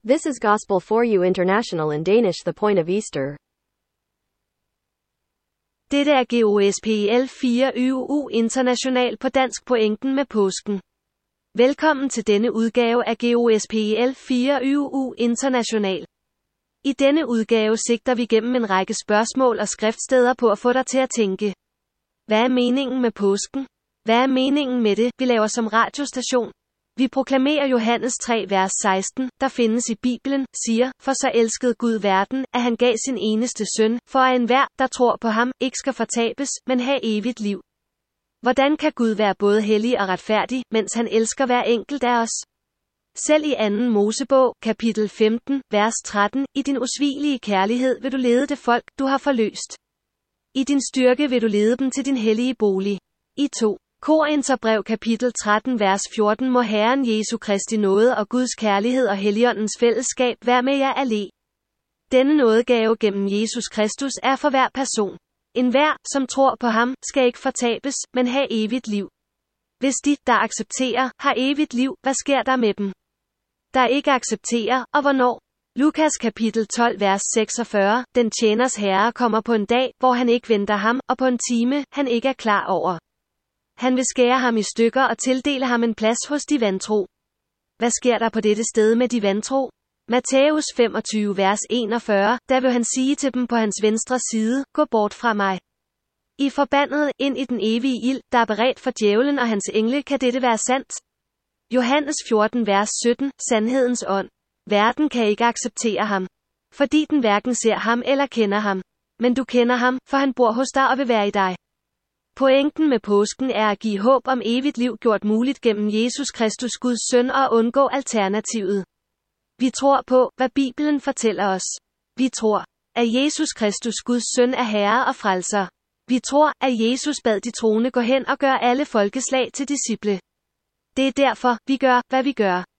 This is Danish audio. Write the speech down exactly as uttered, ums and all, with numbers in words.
This is Gospel for You International in Danish, the point of Easter. Dette er G O S P L fire Y U International på dansk pointen med påsken. Velkommen til denne udgave af G O S P L fire Y U International. I denne udgave sigter vi gennem en række spørgsmål og skriftsteder på at få dig til at tænke. Hvad er meningen med påsken? Hvad er meningen med det, vi laver som radiostation? Vi proklamerer Johannes tre vers seksten, der findes i Bibelen, siger, for så elskede Gud verden, at han gav sin eneste søn, for at enhver, der tror på ham, ikke skal fortabes, men have evigt liv. Hvordan kan Gud være både hellig og retfærdig, mens han elsker hver enkelt af os? Selv i anden Mosebog, kapitel femten, vers tretten, i din usvigelige kærlighed vil du lede det folk, du har forløst. I din styrke vil du lede dem til din hellige bolig. I to Korintherbrev kapitel tretten vers fjorten må Herren Jesu Kristi nåde og Guds kærlighed og Helligåndens fællesskab være med jer alle. Denne nådegave gennem Jesus Kristus er for hver person. Enhver, som tror på ham, skal ikke fortabes, men have evigt liv. Hvis de, der accepterer, har evigt liv, hvad sker der med dem? Der ikke accepterer, og hvornår? Lukas kapitel tolv vers seksogfyrre, den tjeners herre kommer på en dag, hvor han ikke venter ham, og på en time, han ikke er klar over. Han vil skære ham i stykker og tildele ham en plads hos de vantro. Hvad sker der på dette sted med de vantro? Matthæus femogtyve vers enogfyrre, der vil han sige til dem på hans venstre side, gå bort fra mig. I forbandet, ind i den evige ild, der er beredt for djævlen og hans engle, kan dette være sandt? Johannes fjorten vers sytten, sandhedens ånd. Verden kan ikke acceptere ham, fordi den hverken ser ham eller kender ham. Men du kender ham, for han bor hos dig og vil være i dig. Pointen med påsken er at give håb om evigt liv gjort muligt gennem Jesus Kristus Guds søn og undgå alternativet. Vi tror på, hvad Bibelen fortæller os. Vi tror, at Jesus Kristus Guds søn er herre og frelser. Vi tror, at Jesus bad de troende gå hen og gøre alle folkeslag til disciple. Det er derfor, vi gør, hvad vi gør.